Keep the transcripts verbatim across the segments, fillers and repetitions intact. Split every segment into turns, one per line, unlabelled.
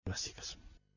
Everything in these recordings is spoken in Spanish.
clásicas.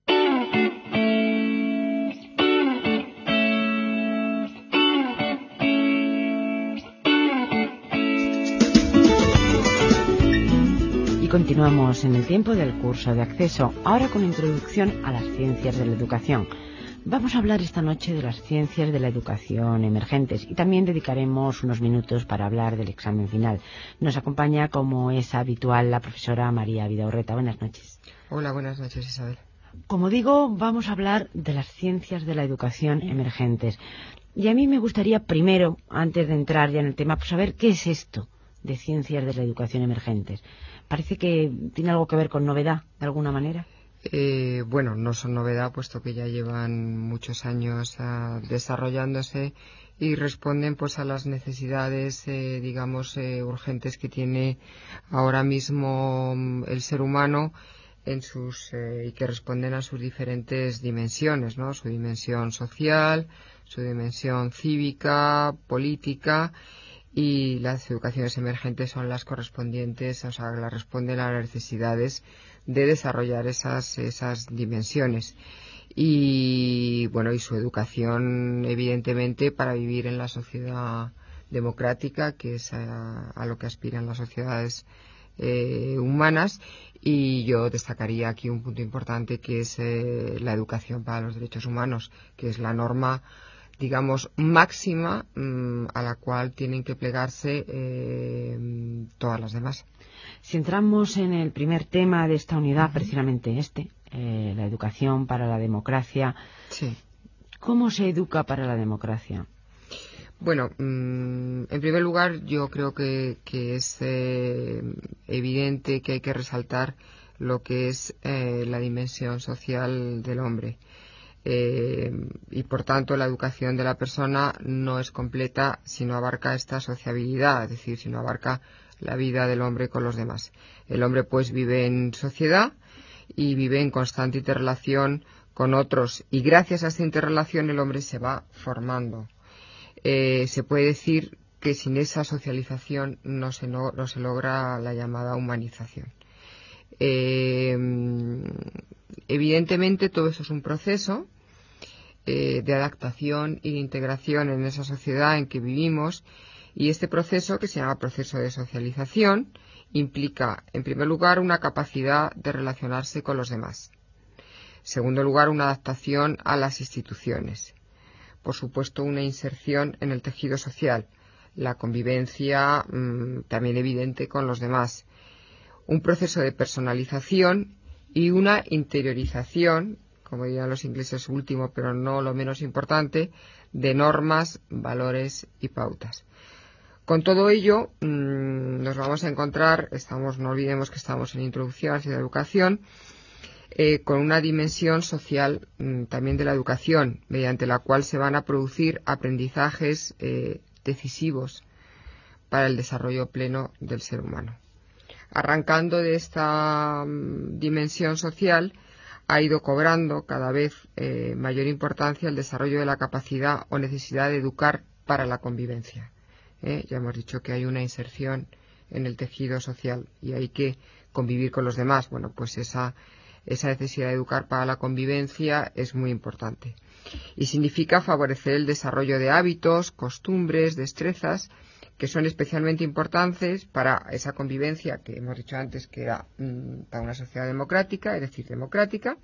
Y continuamos en el tiempo del curso de acceso, ahora con introducción a las ciencias de la educación. Vamos a hablar esta noche de las ciencias de la educación emergentes y también dedicaremos unos minutos para hablar del examen final. Nos acompaña, como es habitual, la profesora María Vidaurreta. Buenas noches.
Hola, buenas noches, Isabel.
Como digo, vamos a hablar de las ciencias de la educación emergentes. Y a mí me gustaría primero, antes de entrar ya en el tema, pues saber qué es esto de ciencias de la educación emergentes. Parece que tiene algo que ver con novedad, de alguna manera.
Eh, bueno, no son novedad, puesto que ya llevan muchos años uh, desarrollándose y responden pues a las necesidades, eh, digamos, eh, urgentes que tiene ahora mismo um, el ser humano en sus eh, y que responden a sus diferentes dimensiones, ¿no? Su dimensión social, su dimensión cívica, política. Y las educaciones emergentes son las correspondientes, o sea, las responden a las necesidades de desarrollar esas esas dimensiones. Y bueno, y su educación, evidentemente, para vivir en la sociedad democrática, que es a, a lo que aspiran las sociedades eh, humanas. Y yo destacaría aquí un punto importante, que es eh, la educación para los derechos humanos, que es la norma, digamos, máxima mmm, a la cual tienen que plegarse eh, todas las demás.
Si entramos en el primer tema de esta unidad, uh-huh. precisamente este, eh, la educación para la democracia.
Sí.
¿Cómo se educa para la democracia?
Bueno, mmm, en primer lugar, yo creo que, que es eh, evidente que hay que resaltar lo que es eh, la dimensión social del hombre. Eh, y por tanto la educación de la persona no es completa si no abarca esta sociabilidad, es decir, si no abarca la vida del hombre con los demás. El hombre pues vive en sociedad y vive en constante interrelación con otros, y gracias a esta interrelación el hombre se va formando. Eh, se puede decir que sin esa socialización no se, no, no se logra la llamada humanización. Eh, evidentemente todo eso es un proceso eh, de adaptación y de integración en esa sociedad en que vivimos, y este proceso, que se llama proceso de socialización, implica, en primer lugar, una capacidad de relacionarse con los demás. En segundo lugar, una adaptación a las instituciones. Por supuesto, una inserción en el tejido social, la convivencia mmm, también evidente con los demás. Un proceso de personalización y una interiorización, como dirían los ingleses, último pero no lo menos importante, de normas, valores y pautas. Con todo ello, mmm, nos vamos a encontrar, estamos, no olvidemos que estamos en introducción hacia la educación, eh, con una dimensión social mmm, también de la educación, mediante la cual se van a producir aprendizajes eh, decisivos para el desarrollo pleno del ser humano. Arrancando de esta mmm, dimensión social, ha ido cobrando cada vez eh, mayor importancia el desarrollo de la capacidad o necesidad de educar para la convivencia. ¿Eh? Ya hemos dicho que hay una inserción en el tejido social y hay que convivir con los demás. Bueno, pues esa, esa necesidad de educar para la convivencia es muy importante. Y significa favorecer el desarrollo de hábitos, costumbres, destrezas, que son especialmente importantes para esa convivencia que hemos dicho antes que era mmm, para una sociedad democrática, es decir, democrática,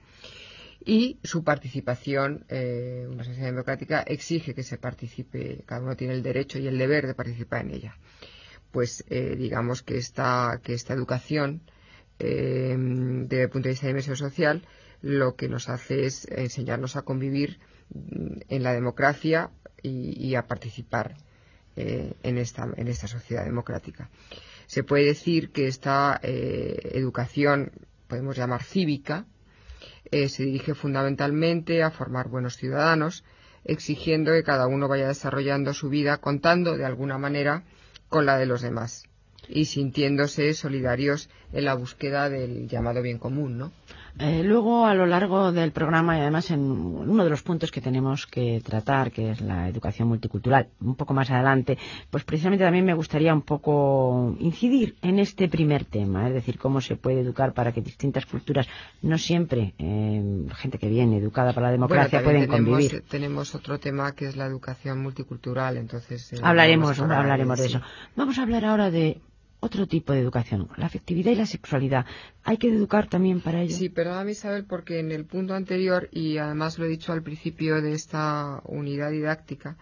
y su participación. Eh, una sociedad democrática exige que se participe, cada uno tiene el derecho y el deber de participar en ella. Pues eh, digamos que esta, que esta educación, eh, desde el punto de vista de dimensión social, lo que nos hace es enseñarnos a convivir en la democracia y, y a participar eh, en, esta, en esta sociedad democrática. Se puede decir que esta eh, educación, podemos llamar cívica, Eh, se dirige fundamentalmente a formar buenos ciudadanos, exigiendo que cada uno vaya desarrollando su vida contando de alguna manera con la de los demás y sintiéndose solidarios en la búsqueda del llamado bien común, ¿no?
Eh, luego, a lo largo del programa, y además en uno de los puntos que tenemos que tratar, que es la educación multicultural, un poco más adelante, pues precisamente también me gustaría un poco incidir en este primer tema, es decir, cómo se puede educar para que distintas culturas, no siempre eh, gente que viene educada para la democracia,
bueno,
pueden
tenemos,
convivir.
Tenemos otro tema que es la educación multicultural, entonces... Eh,
hablaremos,
hablar
hablaremos de, de
sí.
eso. Vamos a hablar ahora de otro tipo de educación, la afectividad y la sexualidad. ¿Hay que educar también para ello?
Sí, perdóname, Isabel, porque en el punto anterior, y además lo he dicho al principio de esta unidad didáctica,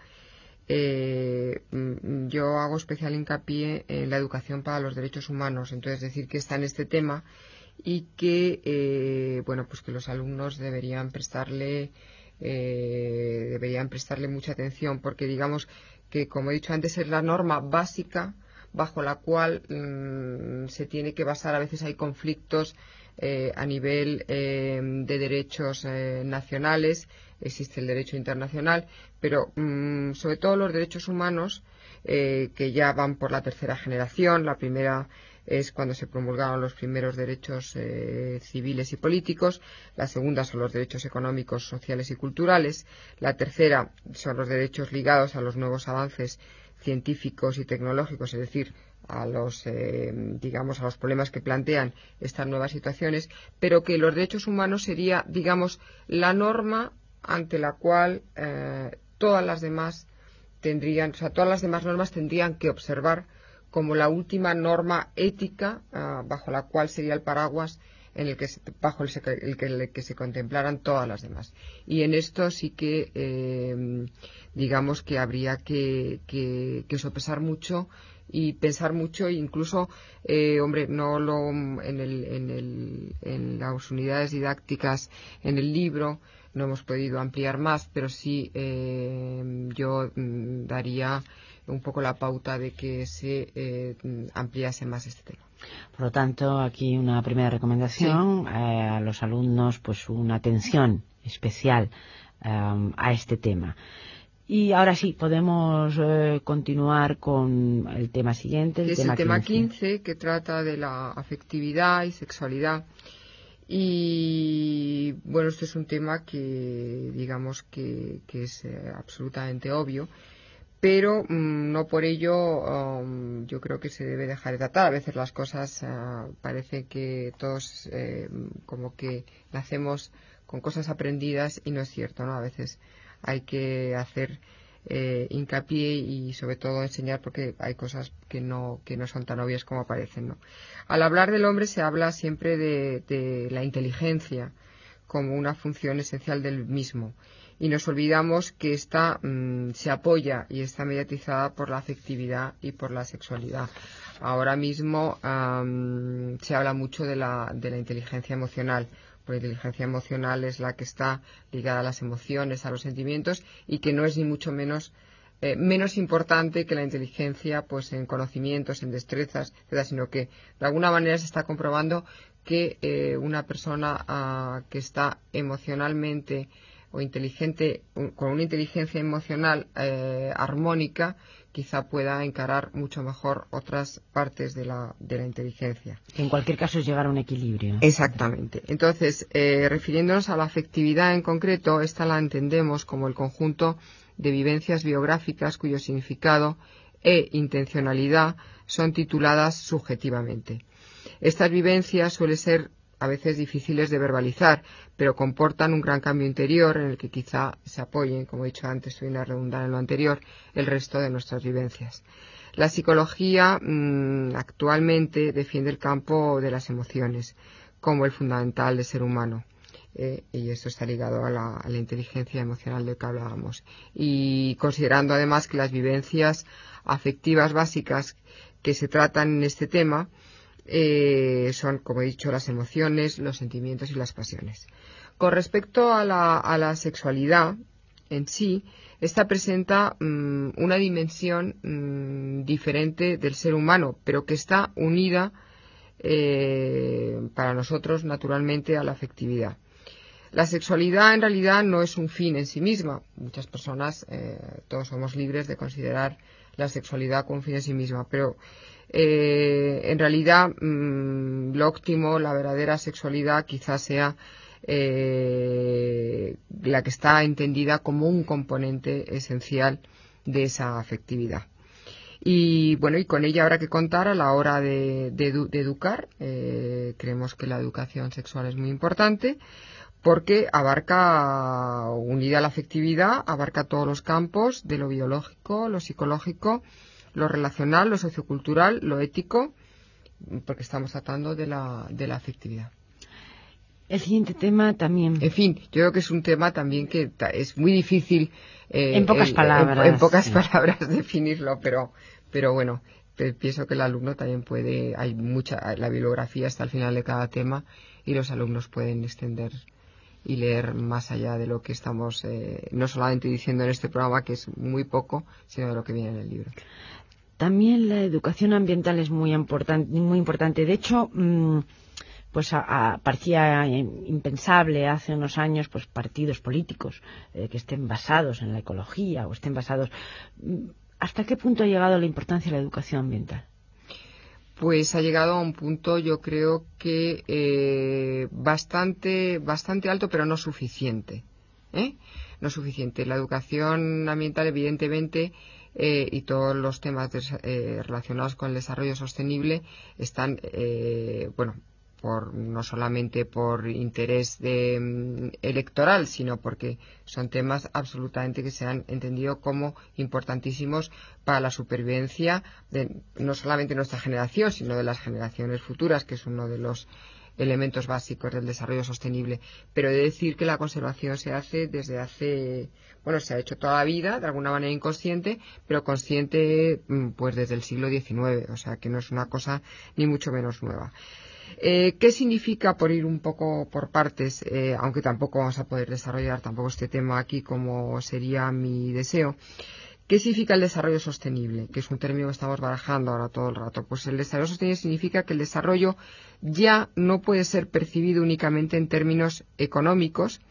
eh, yo hago especial hincapié en la educación para los derechos humanos. Entonces, decir que está en este tema y que, eh, bueno, pues que los alumnos deberían prestarle, eh, deberían prestarle mucha atención, porque digamos que, como he dicho antes, es la norma básica bajo la cual mmm, se tiene que basar. A veces hay conflictos eh, a nivel eh, de derechos eh, nacionales, existe el derecho internacional, pero mmm, sobre todo los derechos humanos eh, que ya van por la tercera generación. La primera es cuando se promulgaron los primeros derechos eh, civiles y políticos, la segunda son los derechos económicos, sociales y culturales, la tercera son los derechos ligados a los nuevos avances científicos y tecnológicos, es decir, a los, eh, digamos, a los problemas que plantean estas nuevas situaciones, pero que los derechos humanos sería, digamos, la norma ante la cual eh, todas las demás tendrían, o sea, todas las demás normas tendrían que observar como la última norma ética uh, bajo la cual sería el paraguas en el que se, bajo el, el, que, el que se contemplaran todas las demás. Y en esto sí que eh, digamos que habría que, que, que sopesar mucho y pensar mucho, e incluso, eh, hombre, no lo en, el, en, el, en las unidades didácticas, en el libro, no hemos podido ampliar más, pero sí eh, yo mm, daría un poco la pauta de que se eh, ampliase más este tema.
Por lo tanto, aquí una primera recomendación sí. eh, a los alumnos, pues una atención especial um, a este tema. Y ahora sí, podemos eh, continuar con el tema siguiente, el
es
tema
el tema
quince.
quince, que trata de la afectividad y sexualidad. Y bueno, este es un tema que digamos que, que es eh, absolutamente obvio, pero mmm, no por ello um, yo creo que se debe dejar de tratar. A veces las cosas uh, parece que todos eh, como que nacemos con cosas aprendidas y no es cierto, ¿no? A veces hay que hacer eh, hincapié y sobre todo enseñar, porque hay cosas que no que no son tan obvias como parecen, ¿no? Al hablar del hombre se habla siempre de, de la inteligencia como una función esencial del mismo, y nos olvidamos que esta mmm, se apoya y está mediatizada por la afectividad y por la sexualidad. Ahora mismo um, se habla mucho de la, de la inteligencia emocional. La inteligencia emocional es la que está ligada a las emociones, a los sentimientos, y que no es ni mucho menos eh, menos importante que la inteligencia pues en conocimientos, en destrezas, etcétera, sino que de alguna manera se está comprobando que eh, una persona uh, que está emocionalmente o inteligente, un, con una inteligencia emocional eh, armónica, quizá pueda encarar mucho mejor otras partes de la, de la inteligencia.
Que en cualquier caso es llegar a un equilibrio.
Exactamente. Entonces, eh, refiriéndonos a la afectividad en concreto, esta la entendemos como el conjunto de vivencias biográficas cuyo significado e intencionalidad son tituladas subjetivamente. Estas vivencias suelen ser a veces difíciles de verbalizar, pero comportan un gran cambio interior en el que quizá se apoyen, como he dicho antes, estoy a redundar en lo anterior, el resto de nuestras vivencias. La psicología mmm, actualmente defiende el campo de las emociones como el fundamental del ser humano, eh, y esto está ligado a la, a la inteligencia emocional de que hablábamos, y considerando además que las vivencias afectivas básicas que se tratan en este tema Eh, son, como he dicho, las emociones, los sentimientos y las pasiones. Con respecto a la, a la sexualidad en sí, esta presenta mmm, una dimensión mmm, diferente del ser humano, pero que está unida eh, para nosotros naturalmente a la afectividad. La sexualidad en realidad no es un fin en sí misma. Muchas personas, eh, todos somos libres de considerar la sexualidad como fin en sí misma, pero eh, en realidad mmm, lo óptimo, la verdadera sexualidad quizás sea eh, la que está entendida como un componente esencial de esa afectividad. Y bueno, y con ella habrá que contar a la hora de, de, edu de educar. Eh, creemos que la educación sexual es muy importante porque abarca, unida a la afectividad, abarca todos los campos de lo biológico, lo psicológico, lo relacional, lo sociocultural, lo ético, porque estamos tratando de la, de la afectividad.
El siguiente tema también.
En fin, yo creo que es un tema también que es muy difícil eh,
en pocas
el,
palabras,
en, en pocas
sí.
palabras definirlo, pero, pero bueno, pienso que el alumno también puede, hay mucha, la bibliografía está al final de cada tema y los alumnos pueden extender y leer más allá de lo que estamos eh, no solamente diciendo en este programa, que es muy poco, sino de lo que viene en el libro.
También la educación ambiental es muy importante, muy importante. De hecho, mmm, pues a, a, parecía impensable hace unos años pues partidos políticos eh, que estén basados en la ecología o estén basados. ¿Hasta qué punto ha llegado la importancia de la educación ambiental?
Pues ha llegado a un punto, yo creo que eh, bastante, bastante alto, pero no suficiente. ¿eh? No suficiente. La educación ambiental, evidentemente, eh, y todos los temas de, eh, relacionados con el desarrollo sostenible están, eh, bueno, por no solamente por interés de, um, electoral, sino porque son temas absolutamente que se han entendido como importantísimos para la supervivencia de no solamente nuestra generación, sino de las generaciones futuras, que es uno de los elementos básicos del desarrollo sostenible. Pero he de decir que la conservación se hace desde hace, bueno, se ha hecho toda la vida, de alguna manera inconsciente, pero consciente pues desde el siglo diecinueve, o sea que no es una cosa ni mucho menos nueva. Eh, ¿Qué significa, por ir un poco por partes, eh, aunque tampoco vamos a poder desarrollar tampoco este tema aquí como sería mi deseo? ¿Qué significa el desarrollo sostenible? Que es un término que estamos barajando ahora todo el rato. Pues el desarrollo sostenible significa que el desarrollo ya no puede ser percibido únicamente en términos económicos,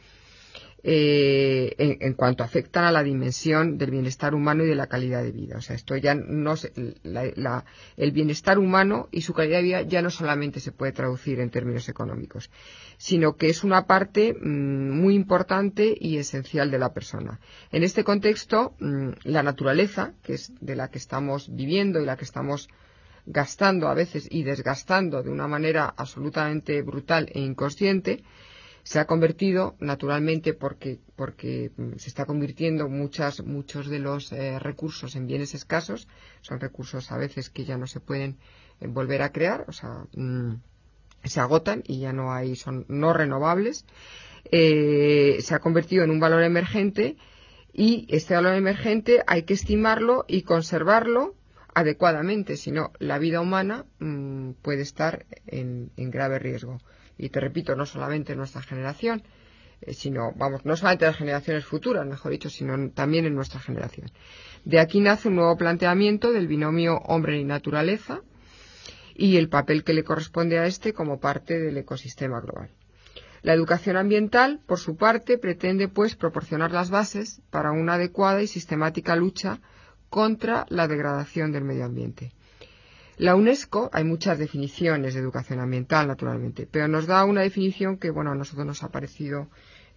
Eh, en, en cuanto afectan a la dimensión del bienestar humano y de la calidad de vida. O sea, esto ya no se, la, la, el bienestar humano y su calidad de vida ya no solamente se puede traducir en términos económicos, sino que es una parte mmm, muy importante y esencial de la persona. En este contexto, mmm, la naturaleza, que es de la que estamos viviendo y la que estamos gastando a veces y desgastando de una manera absolutamente brutal e inconsciente, se ha convertido, naturalmente, porque, porque se está convirtiendo muchas, muchos de los eh, recursos en bienes escasos, son recursos a veces que ya no se pueden eh, volver a crear, o sea, mmm, se agotan y ya no hay, son no renovables, eh, se ha convertido en un valor emergente y este valor emergente hay que estimarlo y conservarlo adecuadamente, si no, la vida humana mmm, puede estar en, en grave riesgo. Y te repito, no solamente en nuestra generación, eh, sino, vamos, no solamente en las generaciones futuras, mejor dicho, sino en, también en nuestra generación. De aquí nace un nuevo planteamiento del binomio hombre y naturaleza y el papel que le corresponde a este como parte del ecosistema global. La educación ambiental, por su parte, pretende, pues, proporcionar las bases para una adecuada y sistemática lucha contra la degradación del medio ambiente. La UNESCO, hay muchas definiciones de educación ambiental, naturalmente, pero nos da una definición que, bueno, a nosotros nos ha parecido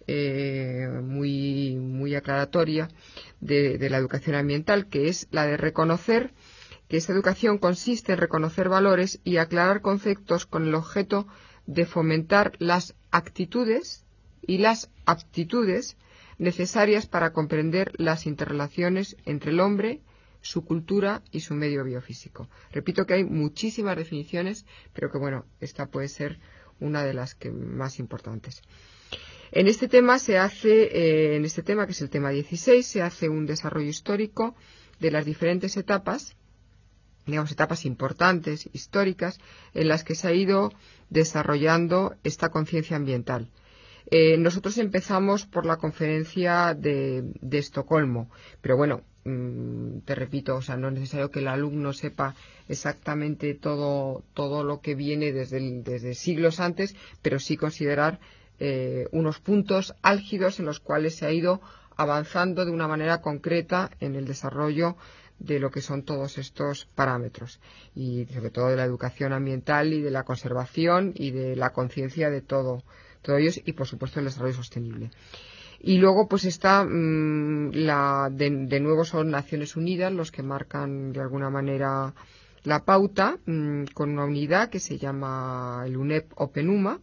eh, muy, muy aclaratoria de, de la educación ambiental, que es la de reconocer que esta educación consiste en reconocer valores y aclarar conceptos con el objeto de fomentar las actitudes y las aptitudes necesarias para comprender las interrelaciones entre el hombre, su cultura y su medio biofísico. Repito que hay muchísimas definiciones, pero que bueno, esta puede ser una de las que más importantes. En este tema se hace, eh, en este tema que es el tema dieciséis, se hace un desarrollo histórico de las diferentes etapas, digamos etapas importantes, históricas, en las que se ha ido desarrollando esta conciencia ambiental. Eh, nosotros empezamos por la conferencia de, de Estocolmo, pero bueno, mmm, te repito, o sea, no es necesario que el alumno sepa exactamente todo, todo lo que viene desde, el, desde siglos antes, pero sí considerar eh, unos puntos álgidos en los cuales se ha ido avanzando de una manera concreta en el desarrollo de lo que son todos estos parámetros y sobre todo de la educación ambiental y de la conservación y de la conciencia de todo, todos ellos y por supuesto el desarrollo sostenible. Y luego pues está mmm, la de, de nuevo son Naciones Unidas los que marcan de alguna manera la pauta mmm, con una unidad que se llama el UNEP OpenUMA,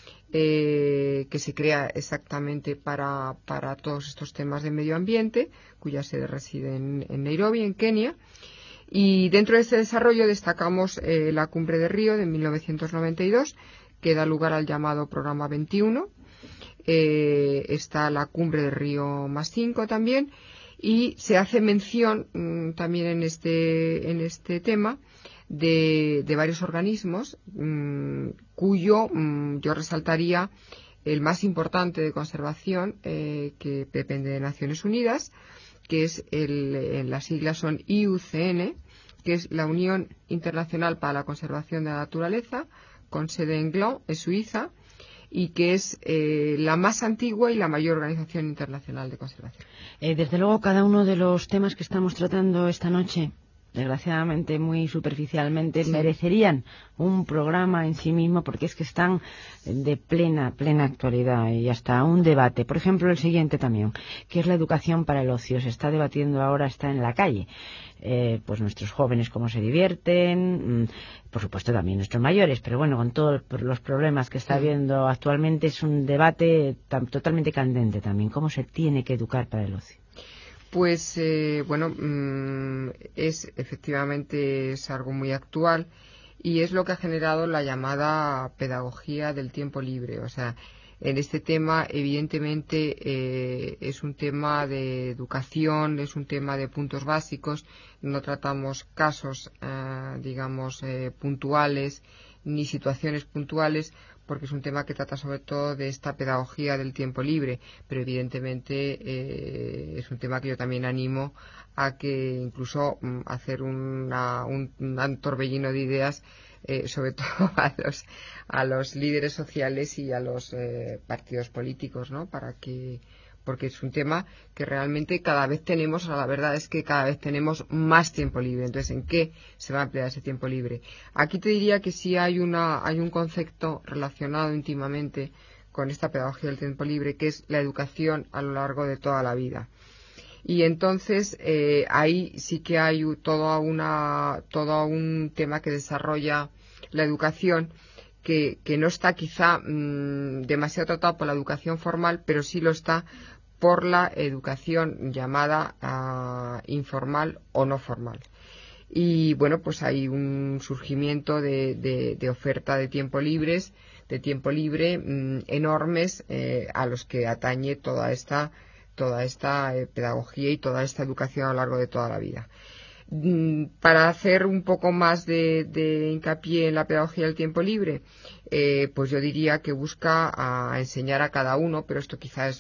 eh, que se crea exactamente para, para todos estos temas de medio ambiente, cuya sede reside en, en Nairobi, en Kenia. Y dentro de este desarrollo destacamos eh, la Cumbre de Río de mil novecientos noventa y dos, que da lugar al llamado Programa veintiuno. Eh, está la Cumbre de Río más cinco también, y se hace mención mmm, también en este, en este tema de, de varios organismos mmm, cuyo mmm, yo resaltaría el más importante de conservación eh, que depende de Naciones Unidas, que es el, en las siglas son I U C N, que es la Unión Internacional para la Conservación de la Naturaleza, con sede en Gland, en Suiza, y que es eh, la más antigua y la mayor organización internacional de conservación.
Eh, desde luego, cada uno de los temas que estamos tratando esta noche, desgraciadamente muy superficialmente, sí, merecerían un programa en sí mismo porque es que están de plena, plena actualidad y hasta un debate. Por ejemplo, el siguiente también, que es la educación para el ocio. Se está debatiendo ahora, está en la calle. Eh, pues nuestros jóvenes cómo se divierten, mmm, por supuesto también nuestros mayores, pero bueno, con todos los problemas que está habiendo actualmente es un debate tan, totalmente candente también. ¿Cómo se tiene que educar para el ocio?
Pues eh, bueno, mmm, es efectivamente es algo muy actual y es lo que ha generado la llamada pedagogía del tiempo libre. O sea, en este tema evidentemente eh, es un tema de educación, es un tema de puntos básicos, no tratamos casos, eh, digamos, eh, puntuales ni situaciones puntuales, porque es un tema que trata sobre todo de esta pedagogía del tiempo libre, pero evidentemente eh, es un tema que yo también animo a que incluso mm, hacer una, un, un torbellino de ideas, eh, sobre todo a los, a los líderes sociales y a los eh, partidos políticos, ¿no? Para que porque es un tema que realmente cada vez tenemos, o sea, la verdad es que cada vez tenemos más tiempo libre. Entonces, ¿en qué se va a emplear ese tiempo libre? Aquí te diría que sí hay una hay un concepto relacionado íntimamente con esta pedagogía del tiempo libre, que es la educación a lo largo de toda la vida. Y entonces eh, ahí sí que hay toda una, todo un tema que desarrolla la educación que, que no está quizá mmm, demasiado tratado por la educación formal, pero sí lo está por la educación llamada uh, informal o no formal. Y bueno, pues hay un surgimiento de, de, de oferta de tiempo libres, de tiempo libre mmm, enormes eh, a los que atañe toda esta, toda esta eh, pedagogía y toda esta educación a lo largo de toda la vida. Para hacer un poco más de, de hincapié en la pedagogía del tiempo libre, eh, pues yo diría que busca a enseñar a cada uno, pero esto quizás es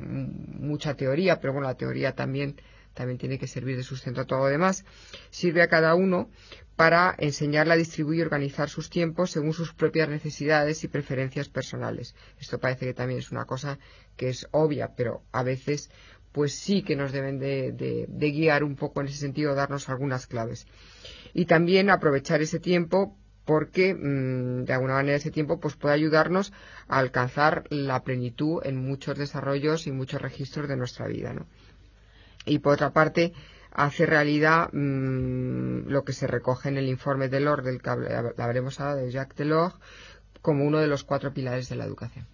mucha teoría, pero bueno, la teoría también, también tiene que servir de sustento a todo lo demás, sirve a cada uno para enseñarle a distribuir y organizar sus tiempos según sus propias necesidades y preferencias personales. Esto parece que también es una cosa que es obvia, pero a veces pues sí que nos deben de, de, de guiar un poco en ese sentido, darnos algunas claves. Y también aprovechar ese tiempo porque, mmm, de alguna manera, ese tiempo pues puede ayudarnos a alcanzar la plenitud en muchos desarrollos y muchos registros de nuestra vida, ¿no? Y por otra parte, hacer realidad mmm, lo que se recoge en el informe Delors, del que hablaremos ahora, de Jacques Delors, como uno de los cuatro pilares de la educación.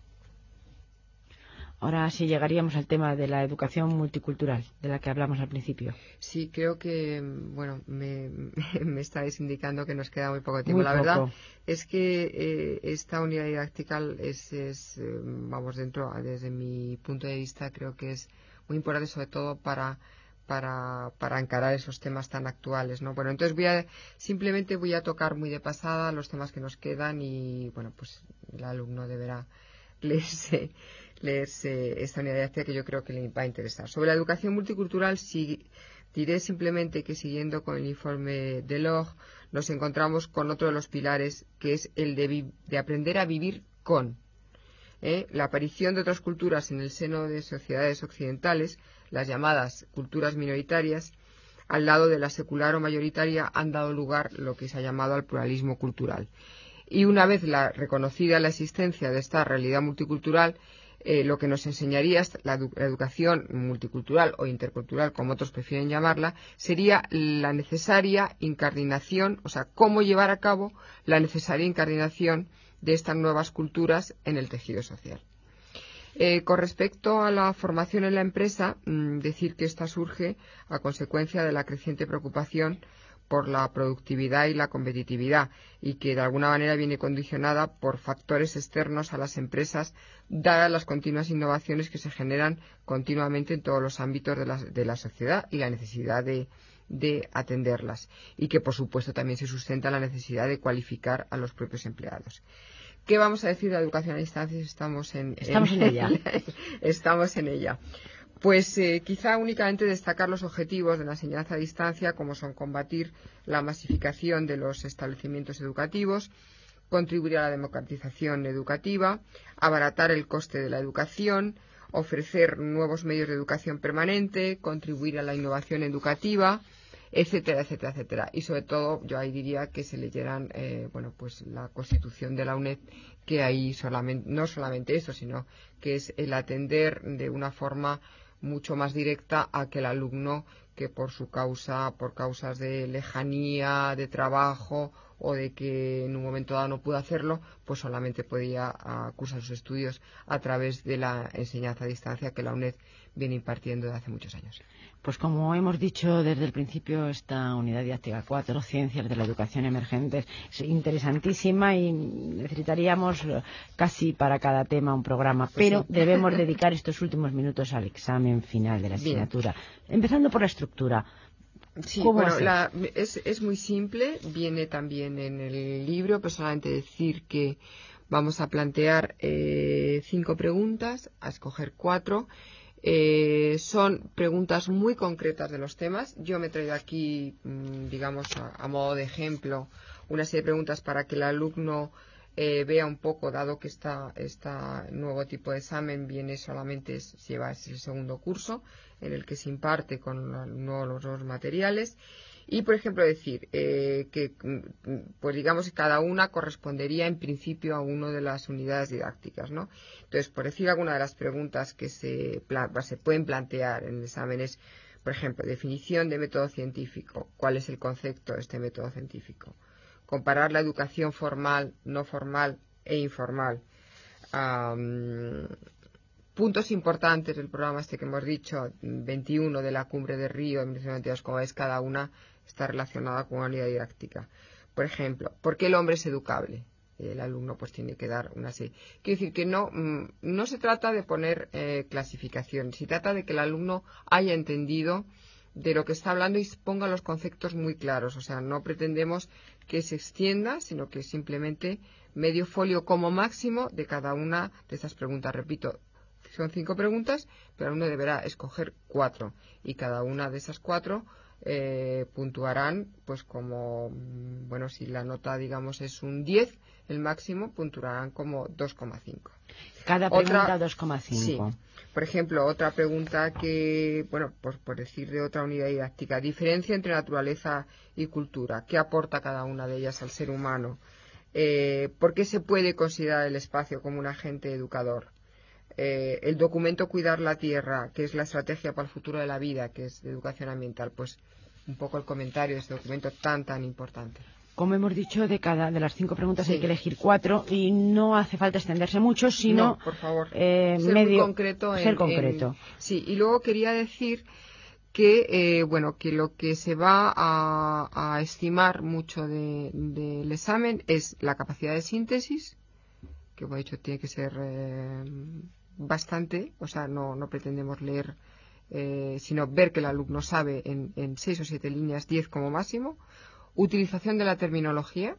Ahora sí llegaríamos al tema de la educación multicultural, de la que hablamos al principio.
Sí, creo que, bueno, me, me estáis indicando que nos queda muy poco tiempo.
Muy
la
poco.
verdad es que eh, esta unidad didáctica es, es eh, vamos, dentro, desde mi punto de vista, creo que es muy importante, sobre todo para para para encarar esos temas tan actuales, ¿no? Bueno, entonces voy a simplemente voy a tocar muy de pasada los temas que nos quedan y, bueno, pues el alumno deberá leerse leerse esta unidad didáctica que yo creo que le va a interesar. Sobre la educación multicultural, sí, diré simplemente que siguiendo con el informe Delors, nos encontramos con otro de los pilares, que es el de, de aprender a vivir con. ¿eh? La aparición de otras culturas en el seno de sociedades occidentales, las llamadas culturas minoritarias, al lado de la secular o mayoritaria, han dado lugar lo que se ha llamado al pluralismo cultural. Y una vez la, reconocida la existencia de esta realidad multicultural, eh, lo que nos enseñaría la, edu la educación multicultural o intercultural, como otros prefieren llamarla, sería la necesaria incardinación, o sea, cómo llevar a cabo la necesaria incardinación de estas nuevas culturas en el tejido social. Eh, con respecto a la formación en la empresa, mmm, decir que esta surge a consecuencia de la creciente preocupación por la productividad y la competitividad, y que de alguna manera viene condicionada por factores externos a las empresas, dadas las continuas innovaciones que se generan continuamente en todos los ámbitos de la, de la sociedad y la necesidad de, de atenderlas, y que por supuesto también se sustenta la necesidad de cualificar a los propios empleados. ¿Qué vamos a decir de la educación a distancia si estamos en,
estamos en, en ella?
estamos en ella. Pues eh, quizá únicamente destacar los objetivos de la enseñanza a distancia, como son combatir la masificación de los establecimientos educativos, contribuir a la democratización educativa, abaratar el coste de la educación, ofrecer nuevos medios de educación permanente, contribuir a la innovación educativa, etcétera, etcétera, etcétera. Y sobre todo, yo ahí diría que se leyeran, eh, bueno, pues la Constitución de la UNED, que ahí solamente, no solamente eso, sino que es el atender de una forma mucho más directa a que el alumno, que por su causa, por causas de lejanía, de trabajo o de que en un momento dado no pudo hacerlo, pues solamente podía uh, cursar sus estudios a través de la enseñanza a distancia que la UNED viene impartiendo desde hace muchos años.
Pues como hemos dicho desde el principio, esta unidad didáctica cuatro, Ciencias de la Educación Emergente, es interesantísima y necesitaríamos casi para cada tema un programa, pues pero sí. Debemos dedicar estos últimos minutos al examen final de la asignatura. Bien. Empezando por la estructura.
Sí, bueno, la, es, es muy simple, viene también en el libro, pero solamente decir que vamos a plantear eh, cinco preguntas, a escoger cuatro. Eh, son preguntas muy concretas de los temas. Yo me he traído aquí, digamos, a, a modo de ejemplo, una serie de preguntas para que el alumno eh, vea un poco, dado que esta, esta nuevo tipo de examen viene solamente, es, lleva es el segundo curso, en el que se imparte con la, no, los nuevos materiales. Y, por ejemplo, decir eh, que, pues digamos, que cada una correspondería en principio a una de las unidades didácticas, ¿no? Entonces, por decir alguna de las preguntas que se, se pueden plantear en el examen es, por ejemplo, definición de método científico. ¿Cuál es el concepto de este método científico? Comparar la educación formal, no formal e informal. Um, puntos importantes del programa este que hemos dicho, veintiuno de la Cumbre de Río, en mil novecientos noventa y dos, como es cada una está relacionada con una unidad didáctica. Por ejemplo, ¿por qué el hombre es educable? El alumno pues tiene que dar una serie. Quiero decir que no, no se trata de poner eh, clasificación, se trata de que el alumno haya entendido de lo que está hablando y ponga los conceptos muy claros. O sea, no pretendemos que se extienda, sino que simplemente medio folio como máximo de cada una de estas preguntas. Repito, son cinco preguntas, pero uno deberá escoger cuatro y cada una de esas cuatro eh, puntuarán, pues como, bueno, si la nota, digamos, es un diez, el máximo, puntuarán como dos coma cinco.
Cada pregunta dos coma cinco.
Sí. Por ejemplo, otra pregunta que, bueno, por, por decir de otra unidad didáctica, diferencia entre naturaleza y cultura. ¿Qué aporta cada una de ellas al ser humano? Eh, ¿Por qué se puede considerar el espacio como un agente educador? Eh, el documento Cuidar la Tierra, que es la estrategia para el futuro de la vida, que es de educación ambiental, pues un poco el comentario de este documento tan tan importante.
Como hemos dicho, de cada de las cinco preguntas
sí.
hay que elegir cuatro y no hace falta extenderse mucho, sino
no, por favor,
eh,
ser
medio
muy concreto
ser
en,
concreto.
En, sí, y luego quería decir que eh, bueno que lo que se va a, a estimar mucho de, del examen es la capacidad de síntesis, que como he dicho tiene que ser eh, bastante, o sea, no, no pretendemos leer, eh, sino ver que el alumno sabe en, en seis o siete líneas, diez como máximo. Utilización de la terminología,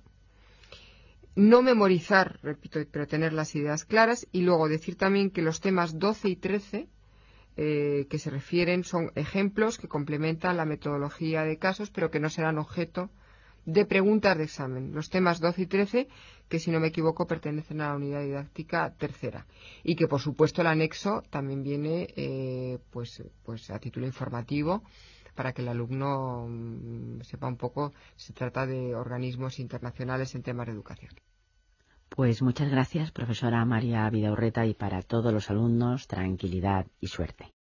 no memorizar, repito, pero tener las ideas claras, y luego decir también que los temas doce y trece eh, que se refieren son ejemplos que complementan la metodología de casos, pero que no serán objeto de preguntas de examen. Los temas doce y trece, que si no me equivoco pertenecen a la unidad didáctica tercera, y que por supuesto el anexo también viene eh, pues, pues a título informativo para que el alumno mmm, sepa un poco, se trata de organismos internacionales en temas de educación.
Pues muchas gracias, profesora María Vidaurreta, y para todos los alumnos, tranquilidad y suerte.